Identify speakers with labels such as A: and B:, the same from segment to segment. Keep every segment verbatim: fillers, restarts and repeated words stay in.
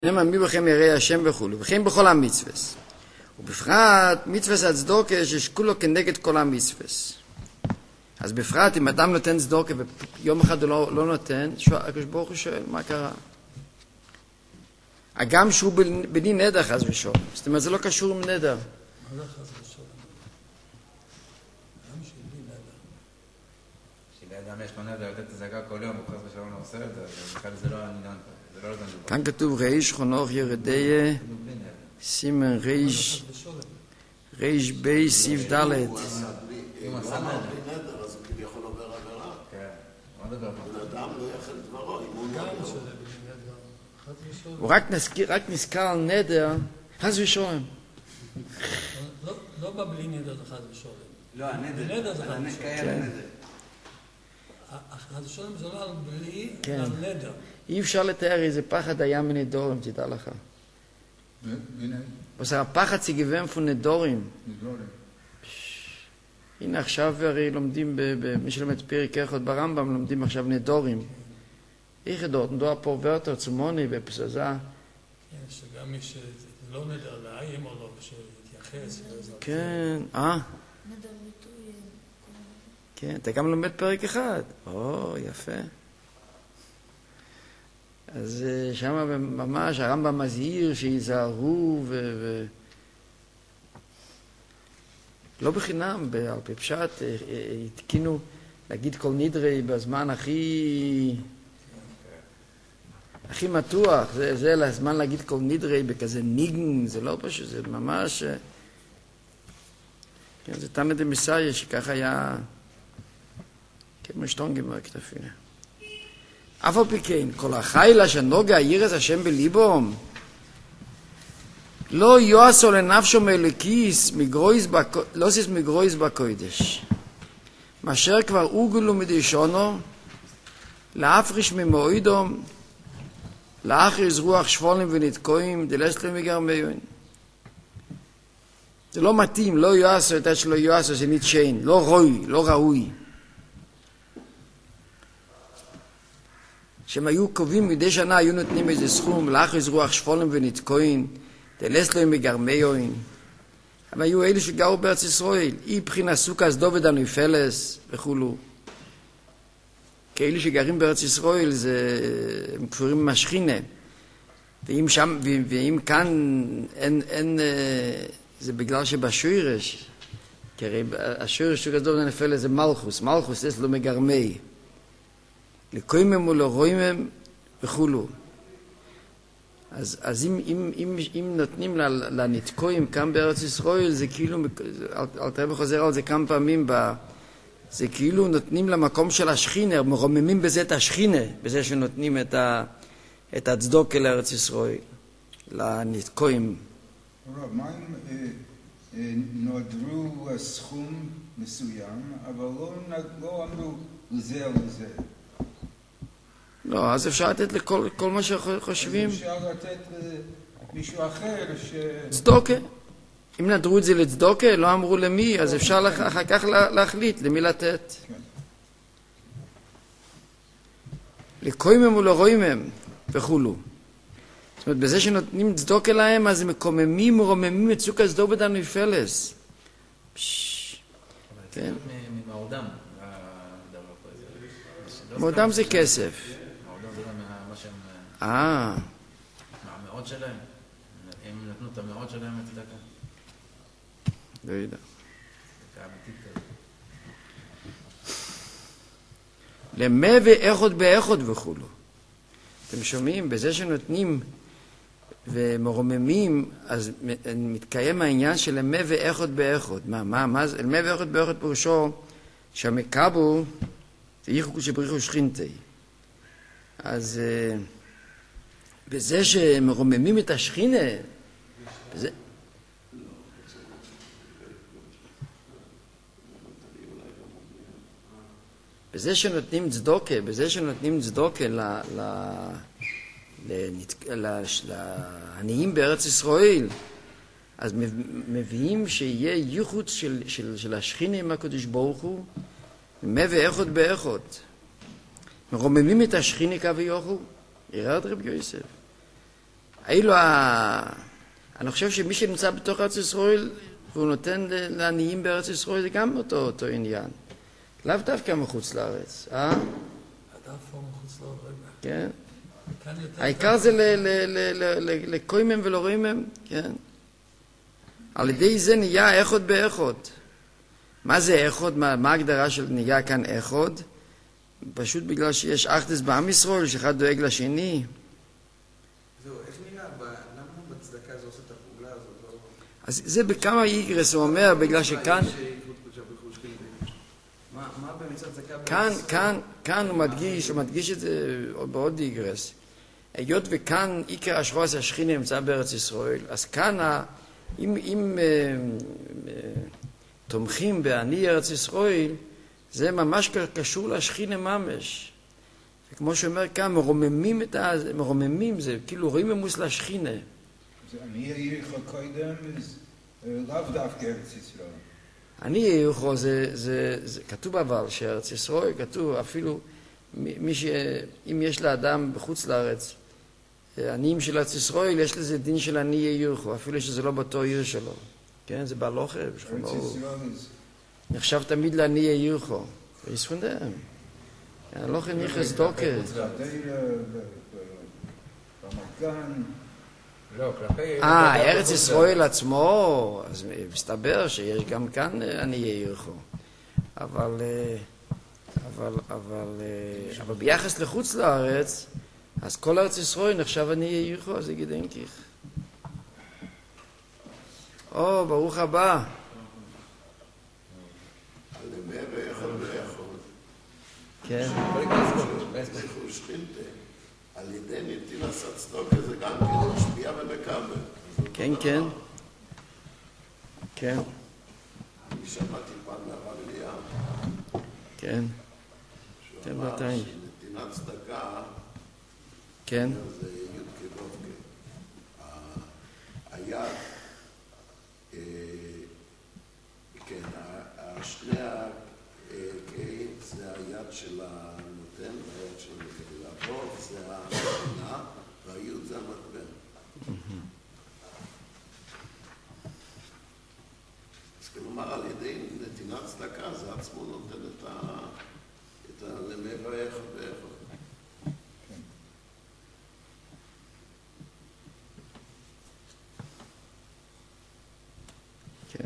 A: נאמר מי בכם ירא השם וכו' וכן בכל המצווס. ובפרט מצווס הצדוקה ששכולו כנגד כל המצווס. אז בפרט אם אדם נותן צדוקה ויום אחד הוא לא, לא נותן, הקדוש ברוך הוא שואל מה קרה? הגם שהוא בלי נדר חס ושלום. זאת אומרת זה לא קשור עם נדר.
B: מה זה חס ושלום? גם שבלי נדר.
C: שלאדם יש לו נדר לתת צדקה כל יום, הוא חס ושלום לא עושה את זה, בכלל זה לא העניין.
A: כאן כתוב ריש חנוך ירדיה סימן ריש ריש בי סיף ד'
D: אם הוא עשה בלי נדר אז הוא כביכול עובר עבירה. בן אדם לא יחל דברו אם הוא
B: גם
D: נדר.
B: שזה בלי נדר. חס ושלום.
A: הוא רק נזכר על נדר חס ושלום.
B: לא בא בלי נדר זה חס ושלום.
E: לא, הנדר.
B: בנדר זה חס ושלום.
E: כן.
B: חס ושלום זה לא על בלי,
A: כן.
B: על נדר.
A: אי אפשר לתאר איזה פחד היה מנדורים, תדע לך. אז הפחד סיגבם פון נדורים. הנה עכשיו הרי לומדים, מי שלומד פרק אחד ברמב"ם, לומדים עכשיו נדורים. איך דort, נדור פה ורטר צומוני ופסזה.
B: כן, שגם מי שזה לא נדר לאיים או לא, שיתייחס.
A: כן, אה?
F: נדר ביטוי.
A: כן, אתה גם לומד פרק אחד. או, יפה. אז שם ממש הרמב"ם מזהיר שיזהרו ו... ו... לא בחינם, על פי פשט, התקינו להגיד כל נדרי בזמן הכי הכי מתוח, זה, זה לזמן להגיד כל נדרי בכזה ניגן, זה לא פשוט, זה ממש כן, זה תמיד המסייע שככה היה כמו שטונגים בכתפינה. אף על פי כן, כל החילה שנוגע יראת השם בליבום, לא יועסו לנפשו מלכיס, לא סיס מגרויס בקודש. מאשר כבר אוגלו מדיישונו, להפריש ממועידו, לאחריז רוח שפולים ונתקועים, דלס להם מגרמיון. זה לא מתאים, לא יועסו, את שלא יועסו, זה נתשיין, לא רוי, לא ראוי. שהם היו קובעים מדי שנה, היו נותנים איזה סכום, לאחריז רוח שפולים ונתקועים, דלס להם מגרמיון. הם היו אלה שגרו בארץ ישראל, אי בחינה סוכס דובד הנפלס וכולו. כאלה שגרים בארץ ישראל, זה, הם כפורים עם השכינה. ואם, שם, ואם כאן אין, אין, זה בגלל שבשוירש, כי הרי השוירש סוכס דובד הנפלס זה מלכוס, מלכוס יש לו מגרמי. לקוימם ולרוימם וכולו. אז, אז אם, אם, אם, אם נותנים לנתקויים כאן בארץ ישראל, זה כאילו, אלתר חוזר על זה כמה פעמים, ב, זה כאילו נותנים למקום של השכינה, מרוממים בזה את השכינה, בזה שנותנים את, ה, את הצדוקה לארץ ישראל, לנתקויים.
G: הרב, מה אם נועדרו סכום מסוים, אבל לא, לא אמרו לזה או לזה?
A: לא, אז אפשר לתת לכל כל מה שחושבים.
G: אז אפשר לתת למישהו אחר ש...
A: צדוקה. אם נדרו את זה לצדוקה, לא אמרו למי, אז אפשר אחר כך להחליט למי לתת. לקוימם ולרוימם וכולו. זאת אומרת, בזה שנותנים צדוקה להם, אז הם מקוממים ורוממים את סוכס דובד הנפלס. כן.
C: ממעודם.
A: מעודם זה כסף. אה.
C: מהמאות שלהם. הם נתנו את המאות שלהם לצדקה.
A: לא יודע.
C: צדקה אמיתית כזאת.
A: למה ואיכות באיכות וכולו. אתם שומעים? בזה שנותנים ומרוממים, אז מתקיים העניין של למה ואיכות באיכות. מה, מה, מה זה? למה ואיכות באיכות פירושו שהמקבו זה ייחוד שבריחו שכינתי. אז בזה שמרוממים את השכינה, בזה... בזה שנותנים צדוקה, בזה שנותנים צדוקה ל... ל... לעניים בארץ ישראל, אז מביאים שיהיה ייחוד של, של, של השכינה עם הקדוש ברוך הוא, מה ואיכות באיכות. מרוממים את השכינה כביכול, ירד רבי יוסף. אילו, אני חושב שמי שנמצא בתוך ארץ ישראל, והוא נותן לעניים בארץ ישראל, זה גם אותו, אותו עניין. לאו דווקא מחוץ לארץ, אה?
B: עד אף פעם מחוץ לארץ.
A: כן. העיקר זה לקוימם ולורימם, כן. על ידי זה נהיה אחד באחד. מה זה אחד? מה, מה ההגדרה של נהיה כאן אחד? פשוט בגלל שיש אחדות בעם ישראל, שאחד דואג לשני.
C: זהו, איך נראה? למה בצדקה זה עושה את הפעולה הזאת?
A: אז זה בכמה איגרס הוא אומר, בגלל שכאן...
C: מה במצד צדקה?
A: כאן, כאן, כאן הוא מדגיש, הוא מדגיש את זה בעוד איגרס. היות וכאן עיקר השחוס השכינה נמצא בארץ ישראל, אז כאן, אם, אם uh, uh, תומכים בעני ארץ ישראל, זה ממש קשור לשכינה ממש. וכמו שאומר כאן, מרוממים את ה... מרוממים זה, כאילו רואים ממוס לשכינה.
G: אני אעירך קודם, לאו דווקא ארץ ישראל.
A: אני אעירך, זה, זה, זה כתוב אבל שארץ ישראל, כתוב אפילו, מי ש... אם יש לאדם בחוץ לארץ, עניים של ארץ ישראל, יש לזה דין של עני אעירך, אפילו שזה לא באותו עיר שלו. כן, זה בהלוכה, בשכונו. נחשב תמיד לעני אעירך. ויספונדם. ההלוכה נכנס תוקף. אה, ארץ ישראל עצמו, אז מסתבר שיש גם כאן עני אעירך. אבל, אבל, אבל, אבל ביחס לחוץ לארץ, אז כל ארץ ישראל נחשב עני אעירך, זה גדנקיך. או, ברוך הבא. כן.
D: על ידי נטילת צדקה זה גם כן משפיע ומקבל.
A: כן, כן. כן.
D: אני שמעתי פעם מהרב אליהו.
A: כן.
D: כן, מתי? שנתינת צדקה
A: כן.
D: זה י' כדובקה. היד, כן, שני הקהים זה היד של הנותן והיד של המקבל. הבוב זה הנתינה והיוד זה המטבע. אז כלומר על ידי נתינת צדקה זה עצמו נותן את הלמי ואיך ואיך.
A: כן.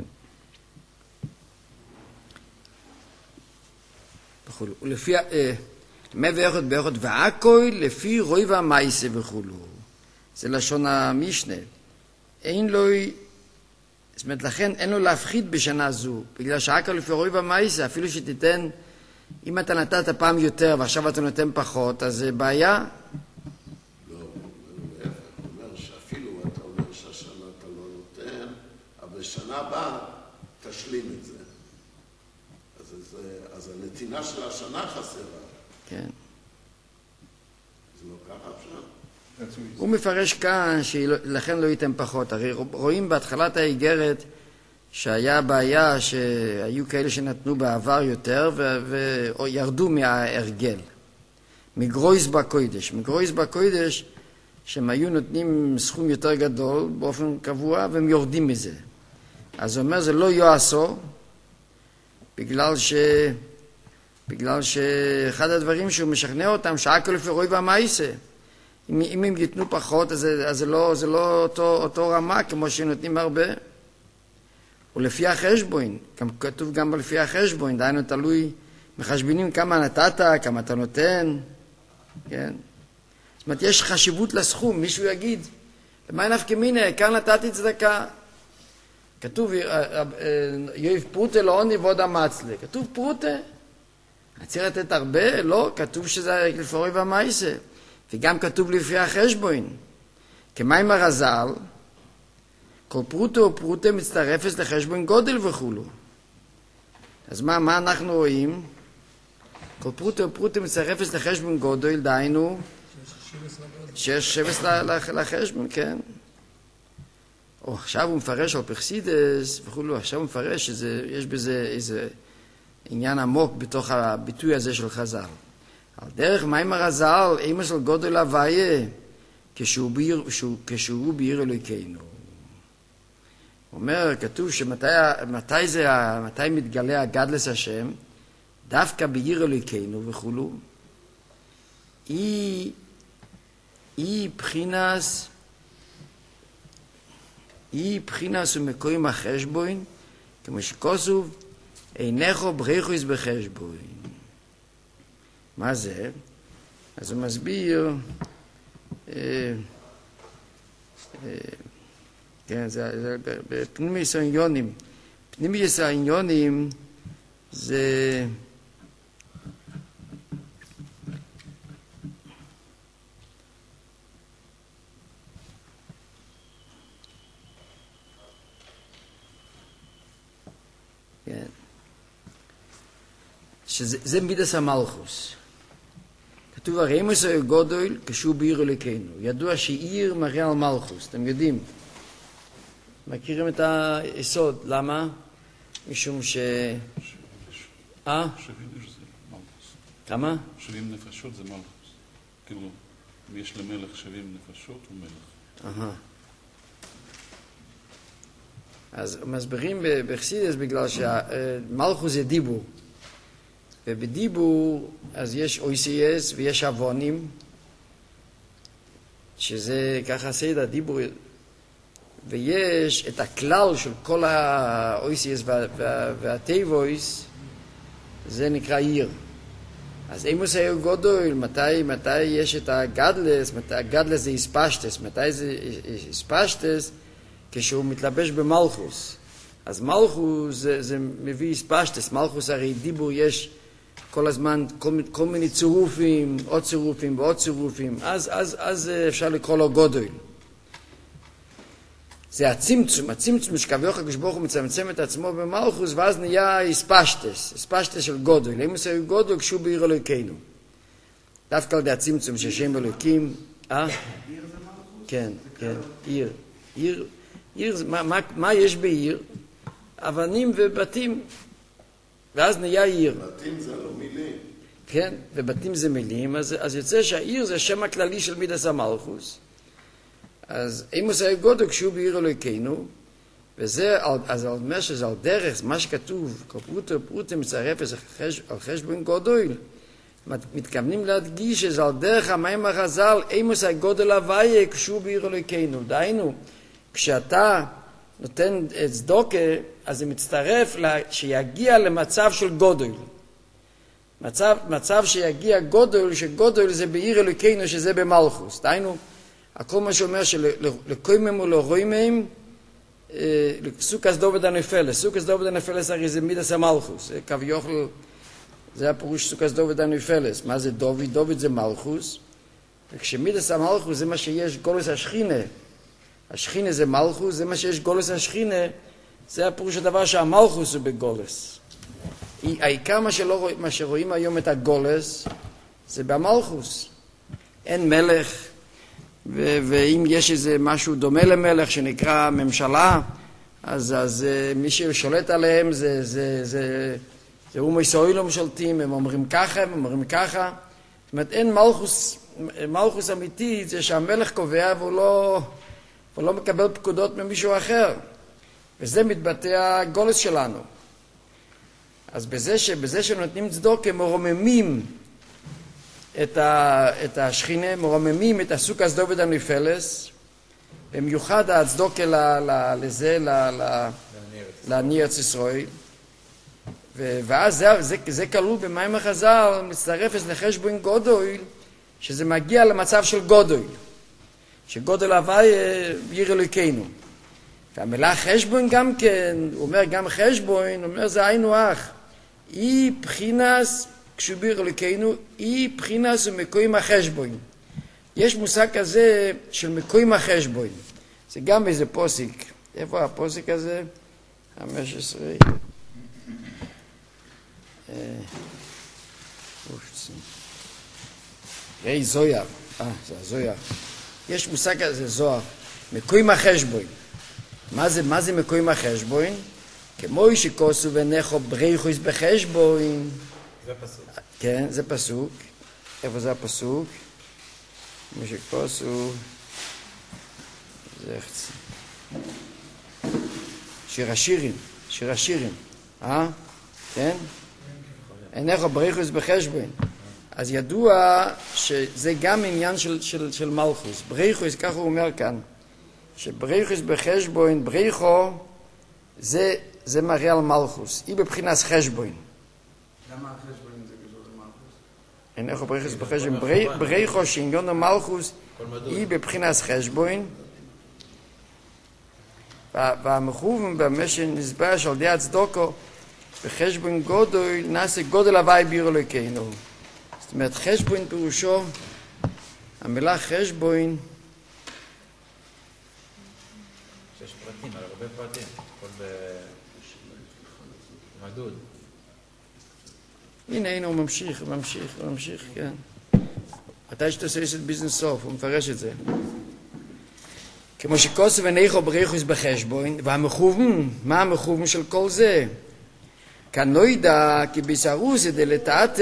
A: וכולו. ולפי, מה ואיכות באיכות והכל לפי רוי והמייסה וכולו. זה לשון המשנה. אין לו, זאת אומרת, לכן אין לו להפחיד בשנה זו, בגלל שהכל לפי רוי והמייסה, אפילו שתיתן, אם אתה נתת פעם יותר ועכשיו אתה נותן פחות, אז זה בעיה.
D: לא, להפך, הוא אומר שאפילו אתה אומר שהשנה אתה לא נותן, אבל בשנה הבאה תשלים את זה. אז, זה, אז הנתינה של השנה חסרה.
A: כן.
D: זה לא ככה אפשר.
A: הוא מפרש כאן שלכן לא ייתן פחות. הרי רואים בהתחלת האיגרת שהיה בעיה שהיו כאלה שנתנו בעבר יותר וירדו מההרגל. מגרויס בקוידש. מגרויס בקוידש שהם היו נותנים סכום יותר גדול באופן קבוע והם יורדים מזה. אז הוא אומר זה לא יועשו בגלל ש... בגלל שאחד הדברים שהוא משכנע אותם שהכל לפי רוי והמייסה. אם, אם הם ייתנו פחות, אז, אז זה לא, זה לא אותו, אותו רמה כמו שנותנים הרבה. ולפי החשבון, כתוב גם לפי החשבון, דיינו תלוי, מחשבנים כמה נתת, כמה אתה נותן, כן? זאת אומרת, יש חשיבות לסכום, מישהו יגיד, למה נפקא מינה, כאן נתתי צדקה. כתוב, יויב פרוטה לא עוני ועוד המצלה. כתוב פרוטה. צריך לתת הרבה? לא, כתוב שזה לפי רוי והמייסה. וגם כתוב לפי החשבון. כמים הרזל, כל פרוטה או פרוטה מצטרפת לחשבון גודל וכולו. אז מה, מה אנחנו רואים? כל פרוטה או פרוטה מצטרפת לחשבון גודל, דיינו, שיש שבס לחשבון, כן. או עכשיו הוא מפרש על פרסידס וכולו, עכשיו הוא מפרש שיש בזה איזה עניין עמוק בתוך הביטוי הזה של חז"ל. על דרך מים הרזל, אימא של גודל הוויה, כשהוא בעיר, כשהוא בעיר אלוהינו. הוא אומר, כתוב שמתי מתי זה, מתי מתגלה הגדלס השם, דווקא בעיר אלוהינו וכולו, היא, היא בחינס, היא בחינס ומקוים החשבון, כמו שכוסוב, אינךו בריחוס בחשבון. מה זה? אז הוא מסביר, אה, אה, כן, זה, זה בפנימיוס העניונים. פנימיוס העניונים זה כן. שזה מידס המלכוס. כתוב הרמוס הגודל כשהוא בעיר אלוהינו. ידוע שעיר מראה על מלכוס, אתם יודעים. מכירים את היסוד, למה? משום ש... אה?
E: שבעים נפשות זה מלכוס.
A: כמה?
E: שבעים נפשות זה מלכוס. כאילו, אם יש למלך שבעים נפשות, הוא מלך.
A: אהה. אז מסבירים בחסידות בגלל שמלכוס זה דיבור. ובדיבור אז יש אויסיאס ויש אבונים, שזה ככה סדר דיבור, ויש את הכלל של כל האויסיאס והטייבויס, זה נקרא עיר. אז אימוס היה גודל, מתי, מתי יש את הגדלס, מתי, הגדלס זה הספשטס, מתי זה הספשטס? כשהוא מתלבש במלכוס. אז מלכוס זה, זה מביא הספשטס, מלכוס הרי דיבור יש כל הזמן, כל, כל מיני צירופים, עוד צירופים ועוד צירופים, אז, אז, אז אפשר לקרוא לו גודל. זה הצמצום, הצמצום שכביכול הקדוש ברוך הוא מצמצם את עצמו במלכוס, ואז נהיה הספשטס, הספשטס של גודל. אם זה גודל כשהוא בעיר אלוהינו. דווקא על ידי הצמצום של שם אלוהיקים, אה?
F: עיר זה מלכוס?
A: כן, כן, עיר. עיר, עיר, מה, מה, מה יש בעיר? אבנים ובתים, ואז נהיה עיר.
D: בתים זה לא מילים.
A: כן, ובתים זה מילים, אז, אז יוצא שהעיר זה השם הכללי של מידס המלכוס. אז אימוס היה גודל כשהוא בעיר אלוהינו, וזה, אז על מה שזה על דרך, מה שכתוב, כל פרוטו פרוטו מצרף על חשבון גודל, מתכוונים להדגיש שזה על דרך המים החז"ל, אימוס היה גודל הוויה כשהוא בעיר אלוהינו. דהיינו, כשאתה נותן צדוקה, אז זה מצטרף שיגיע למצב של גודל. מצב, מצב שיגיע גודל, שגודל זה בעיר אלוהינו, שזה במלכוס. דהיינו, הכל מה שאומר שלקוימם ולרוימם, סוכס דוד הנפלס. סוכס דוד הנפלס הרי זה מידס המלכוס. כביכול, זה הפירוש סוכס דוד הנפלס. מה זה דוד? דוד זה מלכוס. וכשמידס המלכוס זה מה שיש גולוס השכינה. השכינה זה מלכוס, זה מה שיש גולוס השכינה. זה הפירוש הדבר שהמלכוס הוא בגולוס. העיקר מה, שלא, מה שרואים היום את הגולוס, זה במלכוס. אין מלך. ו- ואם יש איזה משהו דומה למלך שנקרא ממשלה, אז, אז uh, מי ששולט עליהם זה, זה, זה, זה אומי סוילום שולטים, הם אומרים ככה, הם אומרים ככה. זאת אומרת, אין מלכוס, מלכוס אמיתי, זה שהמלך קובע והוא לא, והוא לא מקבל פקודות ממישהו אחר. וזה מתבטא הגולס שלנו. אז בזה, ש- בזה שנותנים צדוק, הם מרוממים את, ה, את השכינה, מרוממים את הסוכס דוד הנפלס, במיוחד הצדוקה ל, ל, לזה, ל, ל, לעני ארץ ישראל. ו, ואז זה, זה, זה כלול במים החז"ל, מצטרף לחשבון גודל, שזה מגיע למצב של גודל, שגודל הוויה עיר אלוהינו. והמילה חשבון גם כן, הוא אומר גם חשבון, הוא אומר זה היינו אח. אי בחינס, כשהוא בעיר אלוהינו, אי בחינס ומקוים החשבון. יש מושג כזה של מקוים החשבון. זה גם איזה פוסיק. איפה הפוסיק הזה? חמש עשרה. ראי זויר. אה, זה הזויר. יש מושג כזה, זוהר. מקוים החשבון. מה זה, מה זה מקוים החשבון? כמו שכוסו ונכו בריחוס בחשבון.
C: זה פסוק.
A: כן, זה פסוק. איפה זה הפסוק? כמו שכוסו זה שיר השירים, שיר השירים, אה? כן? אינך בריחוס בחשבון. אז ידוע שזה גם עניין של, של, של מלכוס. בריחוס, ככה הוא אומר כאן, שבריחוס בחשבון, בריחו, זה, זה מראה על מלכוס. היא בבחינת חשבון.
C: למה החשבון זה קשור למלכוס?
A: אינך בריחוס בחשבון. בריחו שעניון המלכוס היא בבחינת חשבון. והמכוון במה שנסבש על די הצדוקו, בחשבון גודל, נעשה גודל הוואי ביר אלוקינו. זאת אומרת, חשבון פירושו, המילה חשבון,
C: שיש פרטים, על הרבה פרטים, הכל במדוד.
A: הנה, הנה, הוא ממשיך, הוא ממשיך, הוא ממשיך, כן. מתי שאתה עושה את ביזנס סוף, הוא מפרש את זה. כמו שכוסף אינך בריחוס בחשבון, והמכוון, מה המכוון של כל זה? כאן לא ידע כי בישרוס דלתת,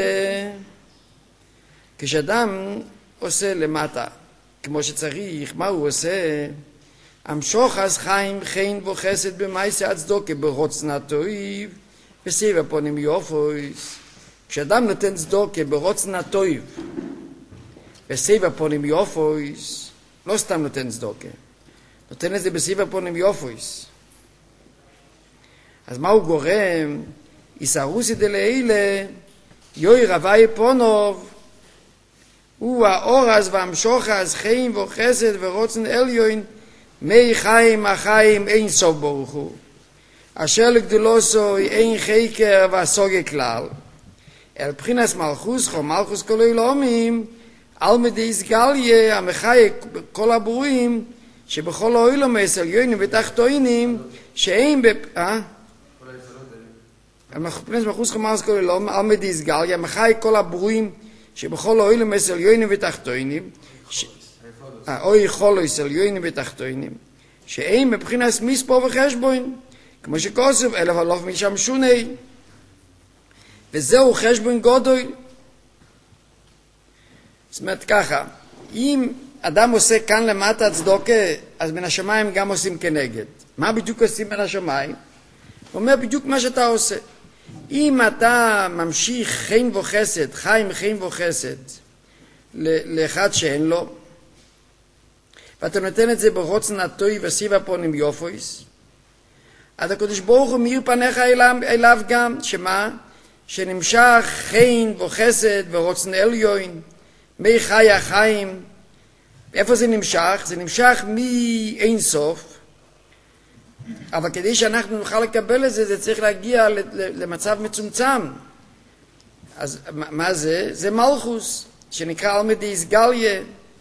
A: כשאדם עושה למטה, כמו שצריך, מה הוא עושה? המשוך אז חיים חין וחסד במייסה הצדוקה ברוצנה טויב וסיב הפונים יופויס. כשאדם נותן צדוקה ברוצנה טויב וסיב הפונים יופויס, לא סתם נותן צדוקה, נותן את זה בסיב הפונים יופויס. אז מה הוא גורם? איסרוסי דלאילה יוי רבי פונוב, הוא האורז והמשוחז חיים וחסד ורוצן עליון מי חיים החיים אין סוף ברוך הוא, אשר לגדולוסו אין חקר והסוגה כלל, אל בחינס מלכוס חו מלכוס כל העולמים, על מדי סגליה המחי כל הברואים שבכל העולם עליונים ותחתונים שאין בפ... אה? המחפנס מלכוס חו מלכוס כל העולמים, על מדי סגליה המחי כל הברואים שבכל העולם עליונים ותחתונים אוי חולויס עליונים ותחתונים שאין מבחינת מספור וחשבון, כמו שכוסף אלף אלוף משם שוני, וזהו חשבון גודל. זאת אומרת ככה, אם אדם עושה כאן למטה צדוקה, אז מן השמיים גם עושים כנגד. מה בדיוק עושים מן השמיים? הוא אומר בדיוק מה שאתה עושה. אם אתה ממשיך חין וחסד, חיים חין וחסד לאחד שאין לו, ואתה נותן את זה ברוצן הטוי וסיב הפונים יופויס, אז הקדוש ברוך הוא מאיר פניך אליו, אליו גם, שמה? שנמשך חין וחסד ורוצן עליון, מי חי החיים. איפה זה נמשך? זה נמשך מאין סוף, אבל כדי שאנחנו נוכל לקבל את זה, זה צריך להגיע למצב מצומצם. אז מה זה? זה מלכוס, שנקרא אלמדי סגליה.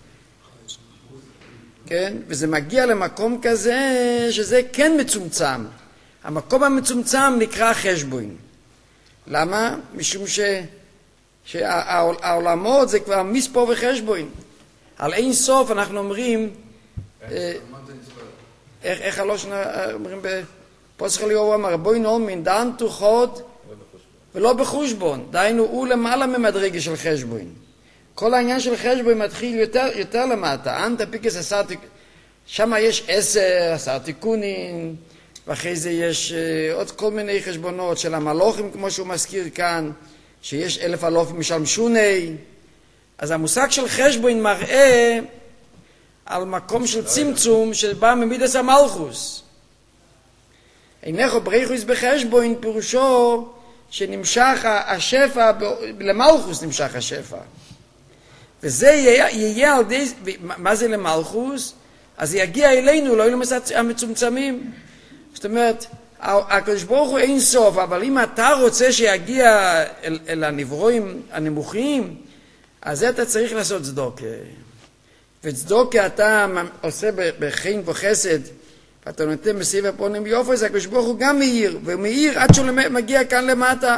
A: כן? וזה מגיע למקום כזה שזה כן מצומצם. המקום המצומצם נקרא חשבון. למה? משום ש... שהעולמות זה כבר מספור וחשבון. על אין סוף אנחנו אומרים, איך, איך הלושן אומרים בפוסח אליהו אמר, בואי נולמין דן תוחות ולא בחושבון. דהיינו, הוא למעלה ממדרגה של חשבון. כל העניין של חשבון מתחיל יותר, יותר למטה. אנטה פיקס עשר תיקונים, שם יש עשר, עשר תיקונים, ואחרי זה יש uh, עוד כל מיני חשבונות של המלוכים, כמו שהוא מזכיר כאן, שיש אלף אלוף משלם שוני. אז המושג של חשבון מראה על מקום של צמצום שבא ממידס המלכוס. אינך בריחוס בחשבון פירושו שנמשך השפע, למלכוס נמשך השפע. וזה יהיה, יהיה על די, מה זה למלכוס? אז זה יגיע אלינו, לא אלו המצומצמים. זאת אומרת, הקדוש ברוך הוא אין סוף, אבל אם אתה רוצה שיגיע אל, אל הנברואים הנמוכים, אז אתה צריך לעשות צדוקה. וצדוקה אתה עושה בחין וחסד, ואתה נותן בסיב הפונים יופי, אז הקדוש ברוך הוא גם מאיר, ומאיר עד שהוא מגיע כאן למטה.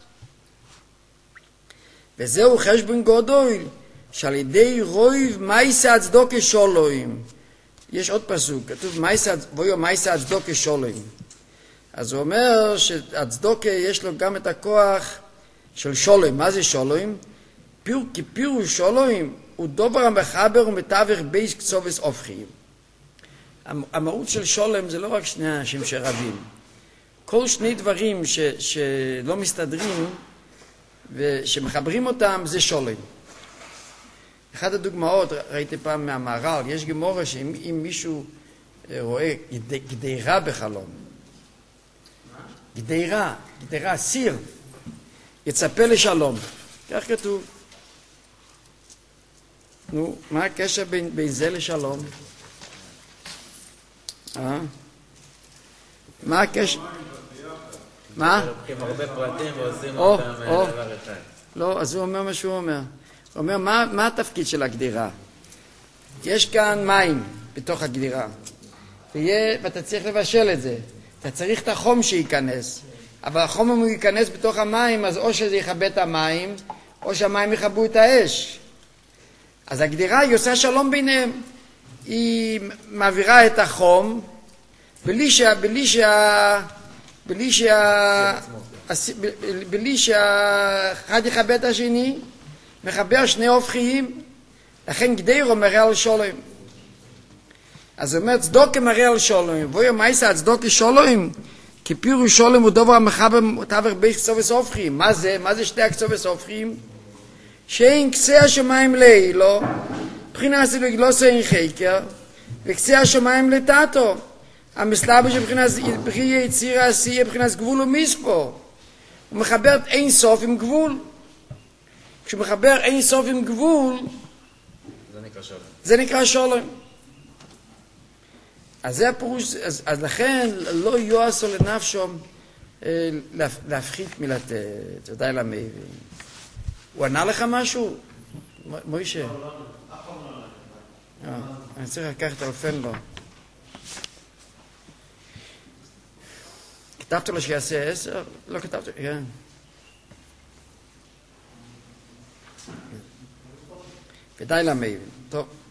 A: וזהו חשבון גודל, שעל ידי רויב מייסה הצדוקה שולוים. יש עוד פסוק, כתוב מייסה, בואו מייסה הצדוקה שולוים. אז הוא אומר שהצדוקה יש לו גם את הכוח של שולוים. מה זה שולוים? פיר, כי פירוש שולוים הוא דובר המחבר ומתווך בייס קצובס הופכים. המהות של שולם זה לא רק שני אנשים שרבים. כל שני דברים ש, שלא מסתדרים ושמחברים אותם זה שולם. אחת הדוגמאות, ראיתי פעם מהמהר"ל, יש גמורה שאם אם מישהו רואה גדרה בחלום, גדרה, גדרה, סיר, יצפה לשלום. כך כתוב. נו, מה הקשר בין, בין זה לשלום? אה? מה הקשר? מה?
C: לוקחים הרבה פרטים ועושים
A: או,
C: אותם
A: או.
C: דבר אחד.
A: לא, אז הוא אומר מה שהוא אומר. הוא אומר, מה, מה התפקיד של הגדירה? יש כאן מים בתוך הגדירה, ויה, ואתה צריך לבשל את זה. אתה צריך את החום שייכנס. אבל החום אם הוא ייכנס בתוך המים, אז או שזה יכבה את המים, או שהמים יכבו את האש. אז הגדירה היא עושה שלום ביניהם. היא מעבירה את החום, בלי שה... בלי שה... בלי שה... בלי שהאחד יכבה את השני, מחבר שני הופכיים, לכן גדירו מראה על שולם. אז הוא אומר, צדוקה מראה על שולם. ואומר, מה יעשה הצדוקה שולם? כי פירוש שולם הוא דבר המחבר תווך בי קצובס הופכיים. מה זה? מה זה שתי הקצובס הופכיים? שאין קצה השמיים לאילו, מבחינה סילוגלוסו אין חקר, וקצה השמיים לטאטו. המסלאבה שבחינת בחייה יצירה עשייה, מבחינת גבול ומספור. הוא מחבר את אין סוף עם גבול. כשהוא מחבר אין סוף עם גבול,
C: זה נקרא שולם. זה
A: נקרא שולם. אז זה הפירוש, אז, אז לכן לא יועסו לנפשו אה, להפחית מילת תודה למי. הוא ענה לך משהו? מוישה? אני צריך לקחת את האופן לו. כתבת לו שיעשה עשר? לא כתבת, כן. ודי למי. טוב.